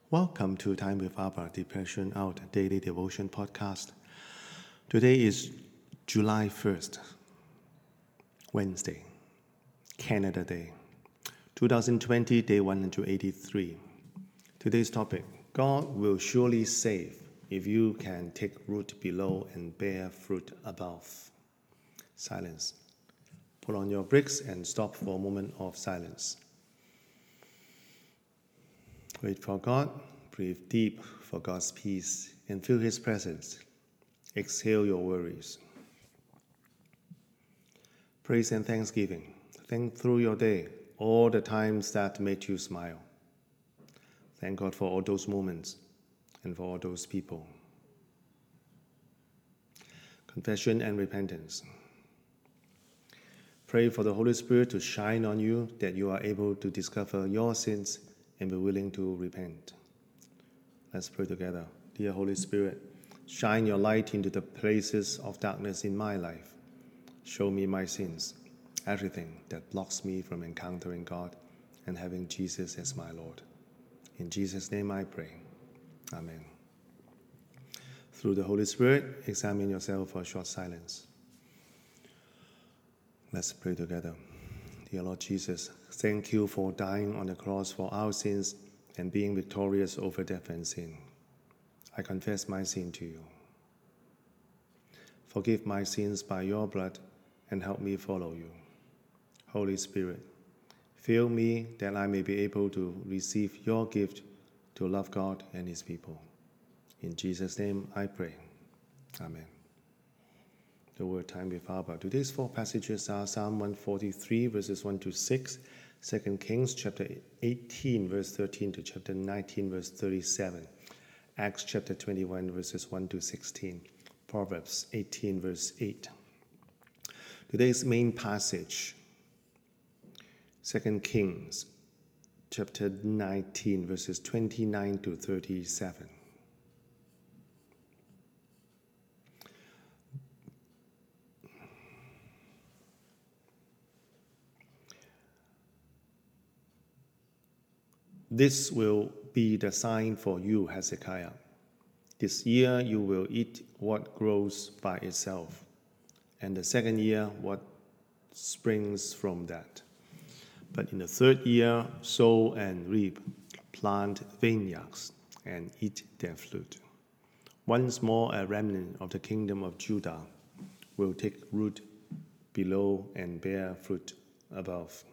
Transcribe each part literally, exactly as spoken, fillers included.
Welcome to Time with Abba, Depression Out Daily Devotion Podcast. Today is July first, Wednesday, Canada Day, twenty twenty, day one hundred eighty-three. Today's topic: God will surely save if you can take root below and bear fruit above. Silence. Put on your brakes and stop for a moment of silence. Wait for God, breathe deep for God's peace, and feel His presence. Exhale your worries. Praise and thanksgiving. Think through your day, all the times that made you smile. Thank God for all those moments and for all those people. Confession and repentance. Pray for the Holy Spirit to shine on you, that you are able to discover your sins and be willing to repent. Let's pray together. Dear Holy Spirit, shine your light into the places of darkness in my life. Show me my sins, everything that blocks me from encountering God and having Jesus as my Lord. In Jesus' name I pray. Amen. Through the Holy Spirit, examine yourself for a short silence. Let's pray together. Dear Lord Jesus, thank you for dying on the cross for our sins and being victorious over death and sin. I confess my sin to you. Forgive my sins by your blood and help me follow you. Holy Spirit, fill me that I may be able to receive your gift to love God and His people. In Jesus' name I pray. Amen. The word time with Abba. Today's four passages are Psalm one forty-three, verses one to six, Second Kings chapter eighteen, verse thirteen to chapter nineteen, verse thirty-seven, Acts chapter twenty-one, verses one to sixteen, Proverbs eighteen, verse eight. Today's main passage, Second Kings chapter nineteen, verses twenty-nine to thirty-seven. This will be the sign for you, Hezekiah. This year you will eat what grows by itself, and the second year what springs from that. But in the third year, sow and reap, plant vineyards, and eat their fruit. Once more a remnant of the kingdom of Judah will take root below and bear fruit above.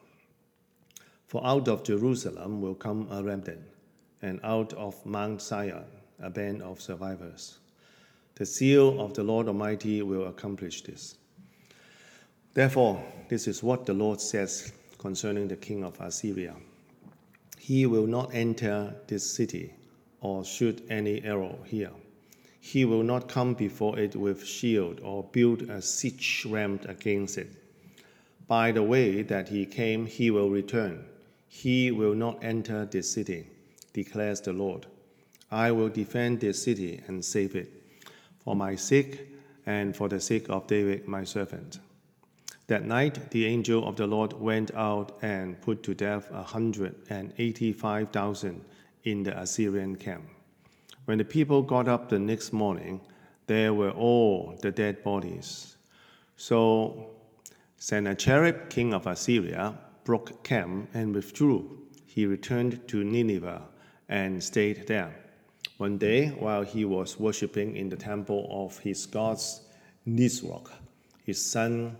For out of Jerusalem will come a remnant, and out of Mount Zion a band of survivors. The seal of the Lord Almighty will accomplish this. Therefore, this is what the Lord says concerning the king of Assyria. He will not enter this city or shoot any arrow here. He will not come before it with shield or build a siege ramp against it. By the way that he came, he will return. He will not enter this city, declares the Lord. I will defend this city and save it, for my sake and for the sake of David my servant. That night the angel of the Lord went out and put to death a hundred and eighty-five thousand in the Assyrian camp. When the people got up the next morning, there were all the dead bodies. So Sennacherib, king of Assyria, broke camp and withdrew. He returned to Nineveh and stayed there. One day, while he was worshipping in the temple of his gods Nisroch, his son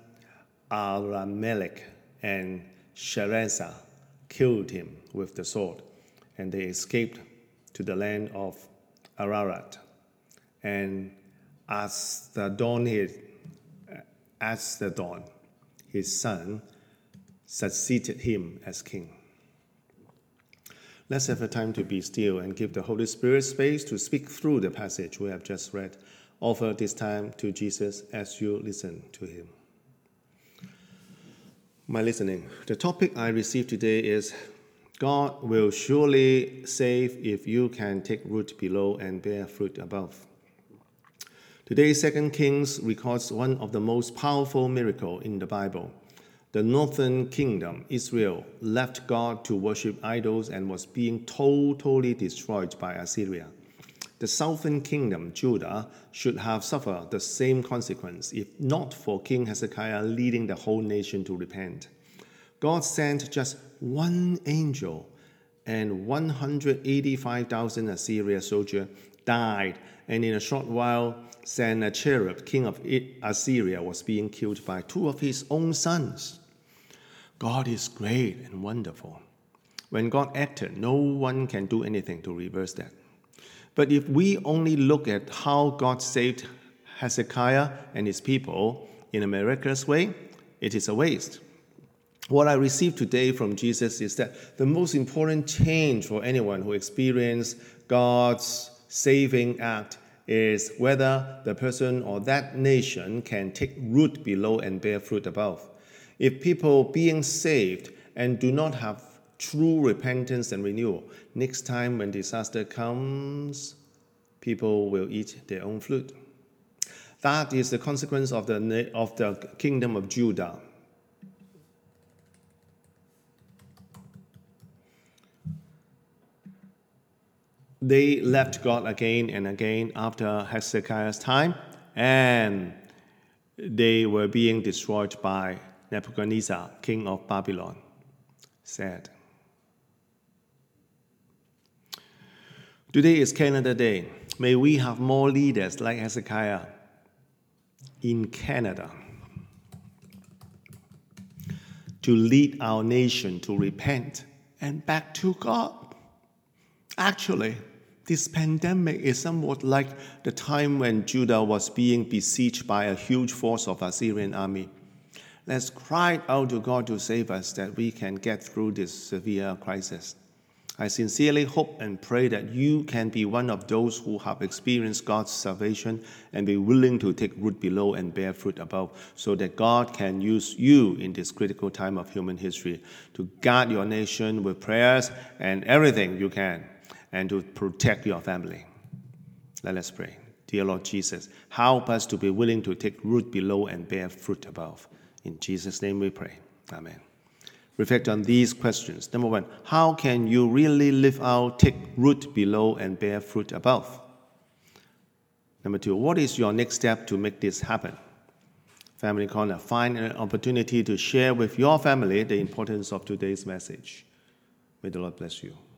Adramelech and Sharezer killed him with the sword, and they escaped to the land of Ararat. And Asdodon, Asdodon, his son, succeeded him as king. Let's have a time to be still and give the Holy Spirit space to speak through the passage we have just read. Offer this time to Jesus as you listen to him. My listening, the topic I received today is God will surely save if you can take root below and bear fruit above. Today, Second Kings records one of the most powerful miracles in the Bible. The northern kingdom, Israel, left God to worship idols and was being totally destroyed by Assyria. The southern kingdom, Judah, should have suffered the same consequence if not for King Hezekiah leading the whole nation to repent. God sent just one angel, and one hundred eighty-five thousand Assyrian soldiers died, and in a short while, Sennacherib, king of Assyria, was being killed by two of his own sons. God is great and wonderful. When God acted, no one can do anything to reverse that. But if we only look at how God saved Hezekiah and his people in a miraculous way, it is a waste. What I received today from Jesus is that the most important change for anyone who experiences God's saving act is whether the person or that nation can take root below and bear fruit above. If people being saved and do not have true repentance and renewal, next time when disaster comes, people will eat their own fruit. That is the consequence of the, of the kingdom of Judah. They left God again and again after Hezekiah's time, and they were being destroyed by Nebuchadnezzar, king of Babylon. Sad. Today is Canada Day. May we have more leaders like Hezekiah in Canada to lead our nation to repent and back to God. Actually, this pandemic is somewhat like the time when Judah was being besieged by a huge force of Assyrian army. Let's cry out to God to save us that we can get through this severe crisis. I sincerely hope and pray that you can be one of those who have experienced God's salvation and be willing to take root below and bear fruit above, so that God can use you in this critical time of human history to guard your nation with prayers and everything you can, and to protect your family. Let us pray. Dear Lord Jesus, help us to be willing to take root below and bear fruit above. In Jesus' name we pray. Amen. Reflect on these questions. Number one, how can you really live out, take root below, and bear fruit above? Number two, what is your next step to make this happen? Family Corner, find an opportunity to share with your family the importance of today's message. May the Lord bless you.